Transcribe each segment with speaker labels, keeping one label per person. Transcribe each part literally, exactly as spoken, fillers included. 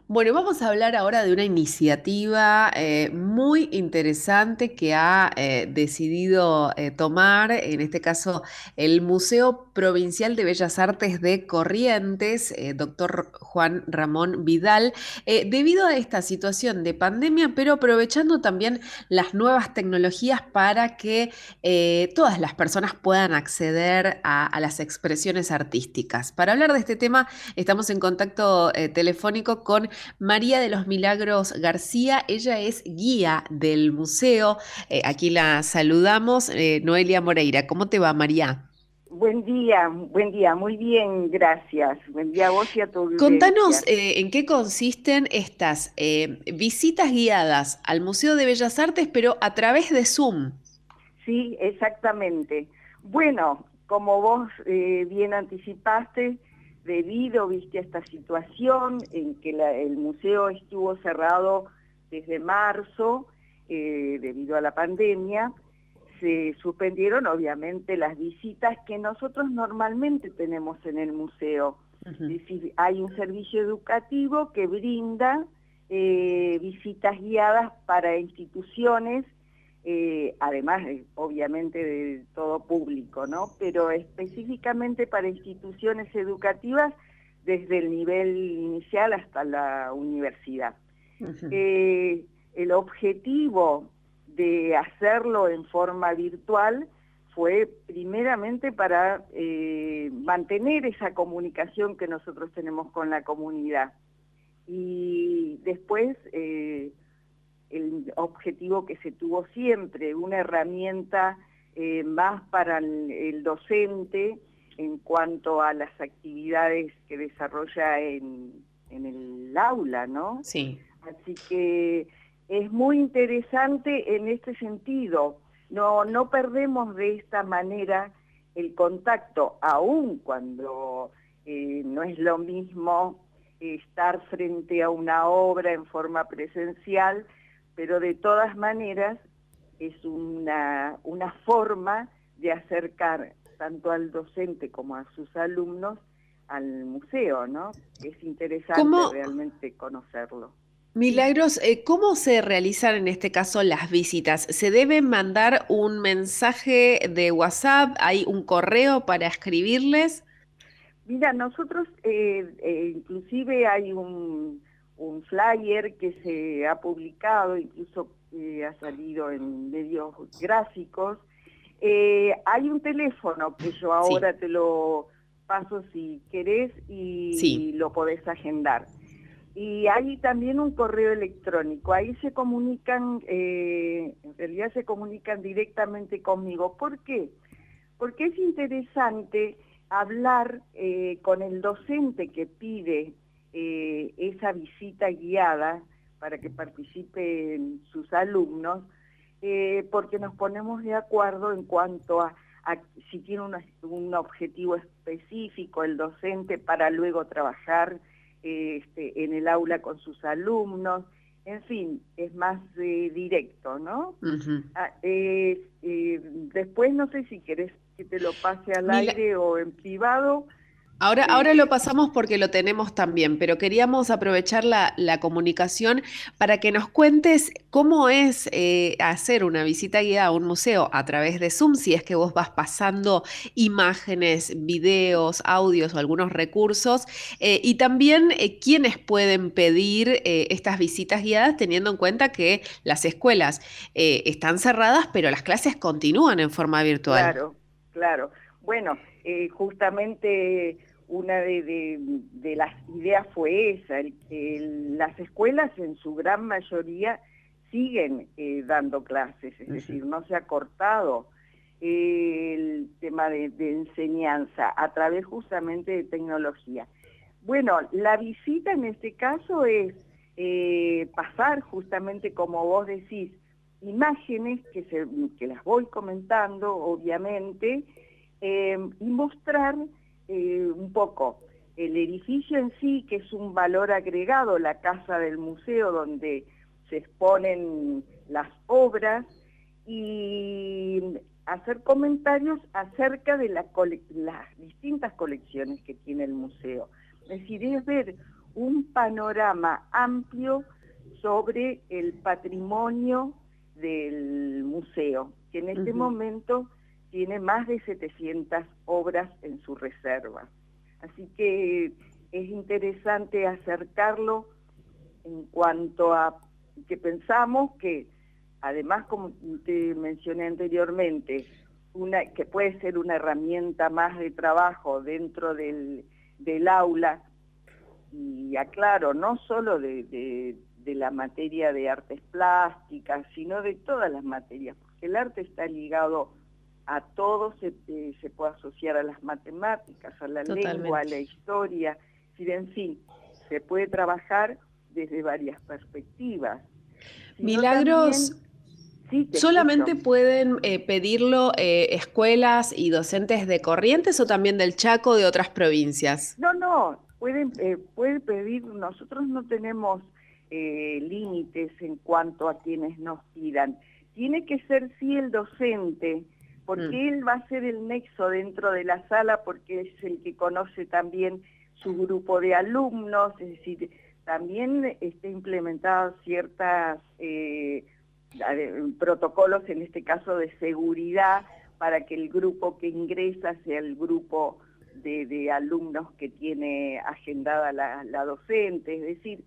Speaker 1: Bueno, vamos a hablar ahora de una iniciativa eh, muy interesante que ha eh, decidido eh, tomar, en este caso, el Museo Provincial de Bellas Artes de Corrientes, eh, doctor Juan Ramón Vidal, eh, debido a esta situación de pandemia, pero aprovechando también las nuevas tecnologías para que eh, todas las personas puedan acceder a, a las expresiones artísticas. Para hablar de este tema, estamos en contacto eh, telefónico con María de los Milagros García. Ella es guía del museo. Eh, aquí la saludamos. Eh, Noelia Moreira, ¿cómo te va, María?
Speaker 2: Buen día, buen día, muy bien, gracias. Buen día a vos y a tu
Speaker 1: Contanos
Speaker 2: audiencia.
Speaker 1: eh, en qué consisten estas eh, visitas guiadas al Museo de Bellas Artes, pero a través de Zoom.
Speaker 2: Sí, exactamente. Bueno, como vos eh, bien anticipaste, debido, viste, a esta situación en que la- el museo estuvo cerrado desde marzo, eh, debido a la pandemia, se suspendieron obviamente las visitas que nosotros normalmente tenemos en el museo.
Speaker 1: Ujú.
Speaker 2: Es decir, hay un servicio educativo que brinda eh, visitas guiadas para instituciones, eh, además de, obviamente de todo público, ¿no? Pero específicamente para instituciones educativas desde el nivel inicial hasta la universidad.
Speaker 1: Ujú.
Speaker 2: Eh, el objetivo de hacerlo en forma virtual fue primeramente para eh, mantener esa comunicación que nosotros tenemos con la comunidad. Y después eh, el objetivo que se tuvo siempre, una herramienta eh, más para el, el docente en cuanto a las actividades que desarrolla en, en el aula, ¿no?
Speaker 1: Sí.
Speaker 2: Así que es muy interesante en este sentido. No, no perdemos de esta manera el contacto, aun cuando eh, no es lo mismo estar frente a una obra en forma presencial, pero de todas maneras es una, una forma de acercar tanto al docente como a sus alumnos al museo, ¿no? Es interesante
Speaker 1: ¿Cómo,
Speaker 2: realmente conocerlo. Sí.
Speaker 1: Milagros, eh, cómo se realizan en este caso las visitas? ¿Se debe mandar un mensaje de WhatsApp? ¿Hay un correo para escribirles?
Speaker 2: Mira, nosotros eh, eh, inclusive hay un, un flyer que se ha publicado, incluso eh, ha salido en medios gráficos. Eh, hay un teléfono que yo
Speaker 1: Sí,
Speaker 2: ahora te lo paso si querés y
Speaker 1: sí.
Speaker 2: lo podés agendar. Y hay también un correo electrónico, ahí se comunican, eh, en realidad se comunican directamente conmigo. ¿Por qué? Porque es interesante hablar eh, con el docente que pide eh, esa visita guiada para que participen sus alumnos, eh, porque nos ponemos de acuerdo en cuanto a, a si tiene una- un objetivo específico el docente para luego trabajar eh, este, en el aula con sus alumnos. En fin, es más eh, directo, ¿no?
Speaker 1: Ujú.
Speaker 2: Ah, eh, eh, después no sé si querés que te lo pase al
Speaker 1: Mila-
Speaker 2: aire o en privado.
Speaker 1: Ahora, ahora lo
Speaker 2: eh,
Speaker 1: pasamos porque lo tenemos también, pero queríamos aprovechar la, la comunicación para que nos cuentes cómo es eh, hacer una visita guiada a un museo a través de Zoom, si es que vos vas pasando imágenes, videos, audios o algunos recursos, eh, y también eh, quiénes pueden pedir eh, estas visitas guiadas teniendo en cuenta que las escuelas eh, están cerradas, pero las clases continúan en forma virtual.
Speaker 2: claro, claro. Bueno, eh, justamente una de, de- de las ideas fue esa, el que las escuelas en su gran mayoría siguen eh, dando clases, es
Speaker 1: Ujú.
Speaker 2: decir, no se ha cortado eh, el tema de, de enseñanza a través justamente de tecnología. Bueno, la visita en este caso es eh, pasar justamente como vos decís, imágenes que, se, que las voy comentando, obviamente, eh, y mostrar eh, un poco el edificio en sí, que es un valor agregado, la casa del museo donde se exponen las obras, y hacer comentarios acerca de la cole las distintas colecciones que tiene el museo. Es decir, es ver un panorama amplio sobre el patrimonio del museo, que en este uh-huh. momento tiene más de setecientas obras en su reserva. Así que es interesante acercarlo en cuanto a que pensamos que, además, como te mencioné anteriormente, una, que puede ser una herramienta más de trabajo dentro del, del aula, y aclaro, no solo de, de, de la materia de artes plásticas, sino de todas las materias, porque el arte está ligado a todo, se, eh, se puede asociar a las matemáticas, a la Totalmente. lengua, a la historia, en fin, se puede trabajar desde varias perspectivas. Sino
Speaker 1: Milagros,
Speaker 2: también, sí,
Speaker 1: ¿solamente
Speaker 2: escucho.
Speaker 1: pueden eh, pedirlo eh, escuelas y docentes de Corrientes o también del Chaco, de otras provincias?
Speaker 2: No, no, pueden, eh, puede pedir, nosotros no tenemos eh, límites en cuanto a quienes nos pidan. Tiene que ser sí el docente, porque mm. él va a ser el nexo dentro de la sala, porque es el que conoce también su grupo de alumnos, es decir, también está implementadas ciertas eh, protocolos, en este caso de seguridad, para que el grupo que ingresa sea el grupo de, de alumnos que tiene agendada la, la docente, es decir,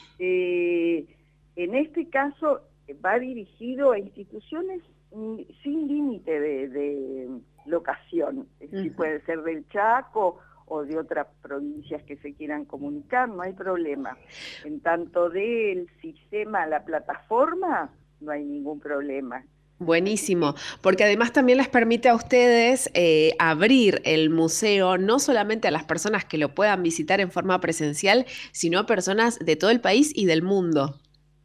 Speaker 2: eh, en este caso va dirigido a instituciones sin límite de, de locación, es decir, uh-huh. puede ser del Chaco o de otras provincias que se quieran comunicar, no hay problema. En tanto del sistema, la plataforma, no hay ningún problema.
Speaker 1: Buenísimo, porque además también les permite a ustedes eh, abrir el museo no solamente a las personas que lo puedan visitar en forma presencial, sino a personas de todo el país y del mundo.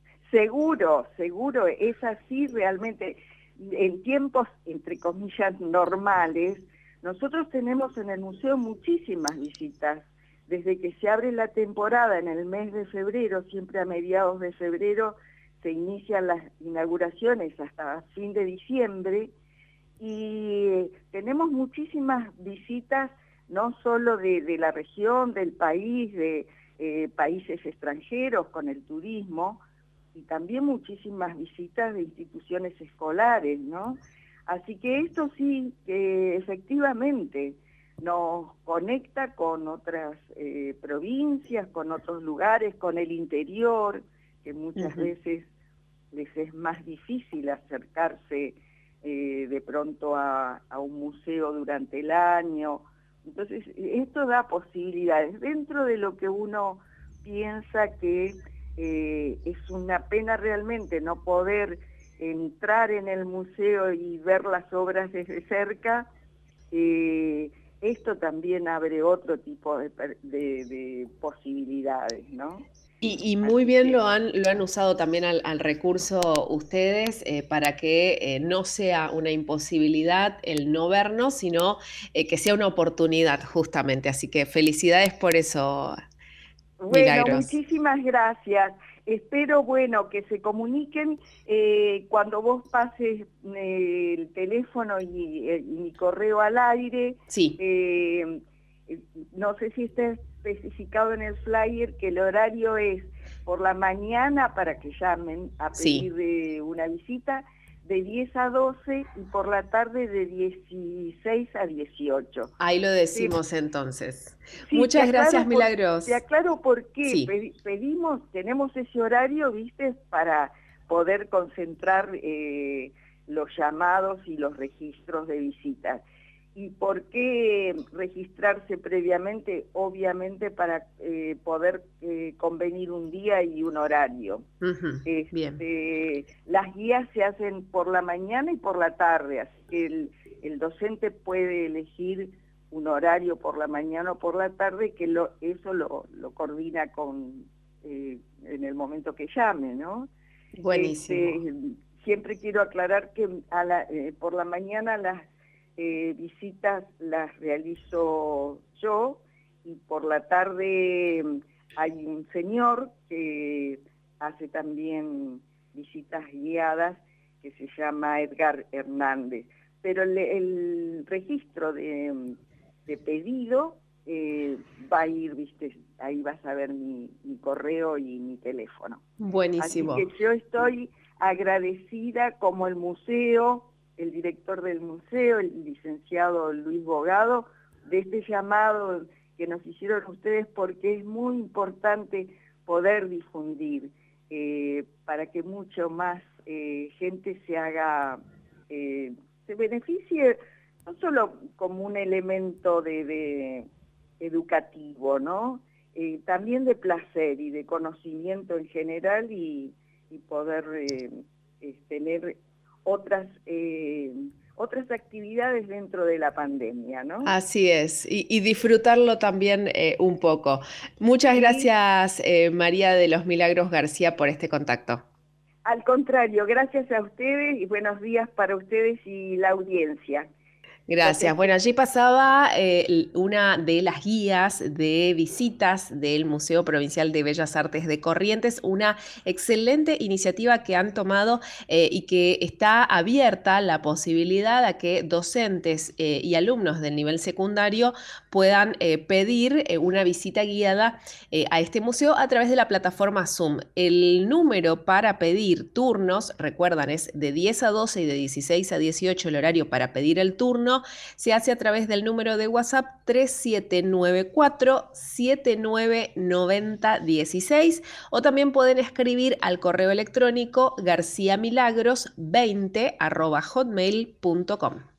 Speaker 2: Seguro, seguro, es así realmente. En tiempos, entre comillas, normales, nosotros tenemos en el museo muchísimas visitas. Desde que se abre la temporada en el mes de febrero, siempre a mediados de febrero, se inician las inauguraciones hasta fin de diciembre, y tenemos muchísimas visitas, no solo de, de la región, del país, de eh, países extranjeros con el turismo, y también muchísimas visitas de instituciones escolares, ¿no? Así que esto sí, que efectivamente nos conecta con otras eh, provincias, con otros lugares, con el interior, que muchas uh-huh. veces les es más difícil acercarse eh, de pronto a, a un museo durante el año. Entonces, esto da posibilidades dentro de lo que uno piensa que eh, es una pena realmente no poder entrar en el museo y ver las obras desde cerca. Eh, esto también abre otro tipo de, de, de posibilidades, ¿no?
Speaker 1: Y, y muy Así bien que... lo han, lo han usado también al, al recurso ustedes eh, para que eh, no sea una imposibilidad el no vernos, sino eh, que sea una oportunidad justamente. Así que felicidades por eso,
Speaker 2: Bueno,
Speaker 1: Milagros.
Speaker 2: Muchísimas gracias. Espero, bueno, que se comuniquen eh, cuando vos pases eh, el teléfono y, y mi correo al aire.
Speaker 1: Sí.
Speaker 2: Eh, no sé si está especificado en el flyer que el horario es por la mañana para que llamen a pedir sí. eh, una visita, de diez a doce, y por la tarde de dieciséis a dieciocho.
Speaker 1: Ahí lo decimos sí. entonces.
Speaker 2: Sí,
Speaker 1: Muchas gracias,
Speaker 2: por,
Speaker 1: Milagros.
Speaker 2: te aclaro por qué
Speaker 1: sí.
Speaker 2: Pedi, pedimos, tenemos ese horario, viste, para poder concentrar eh, los llamados y los registros de visitas. ¿Y por qué registrarse previamente? Obviamente para eh, poder eh, convenir un día y un horario.
Speaker 1: Uh-huh.
Speaker 2: este,
Speaker 1: Bien.
Speaker 2: Las guías se hacen por la mañana y por la tarde, así que el, el docente puede elegir un horario por la mañana o por la tarde, que lo, eso lo, lo coordina con eh, en el momento que llame, ¿no?
Speaker 1: Buenísimo.
Speaker 2: Este, siempre quiero aclarar que a la, eh, por la mañana las Eh, visitas las realizo yo, y por la tarde hay un señor que hace también visitas guiadas, que se llama Edgar Hernández. Pero el, el registro de, de pedido eh, va a ir, viste, ahí vas a ver mi, mi correo y mi teléfono. Así
Speaker 1: Buenísimo.
Speaker 2: que yo estoy agradecida como el museo, el director del museo, el licenciado Luis Bogado, de este llamado que nos hicieron ustedes, porque es muy importante poder difundir eh, para que mucho más eh, gente se haga, eh, se beneficie, no solo como un elemento de, de educativo, ¿no? Eh, también de placer y de conocimiento en general y, y poder eh, eh, tener otras, eh, otras actividades dentro de la pandemia, ¿no?
Speaker 1: Así es, y, y disfrutarlo también eh, un poco. Muchas
Speaker 2: Sí,
Speaker 1: gracias, eh, María de los Milagros García, por este contacto.
Speaker 2: al contrario, gracias a ustedes y buenos días para ustedes y la audiencia.
Speaker 1: Gracias.
Speaker 2: Entonces,
Speaker 1: Bueno, allí pasaba eh, una de las guías de visitas del Museo Provincial de Bellas Artes de Corrientes, una excelente iniciativa que han tomado eh, y que está abierta la posibilidad a que docentes eh, y alumnos del nivel secundario puedan eh, pedir eh, una visita guiada eh, a este museo a través de la plataforma Zoom. El número para pedir turnos, recuerdan, es de diez a doce y de dieciséis a dieciocho el horario para pedir el turno. Se hace a través del número de WhatsApp tres siete nueve cuatro siete nueve nueve cero uno seis o también pueden escribir al correo electrónico garciamilagros veinte arroba hotmail punto com.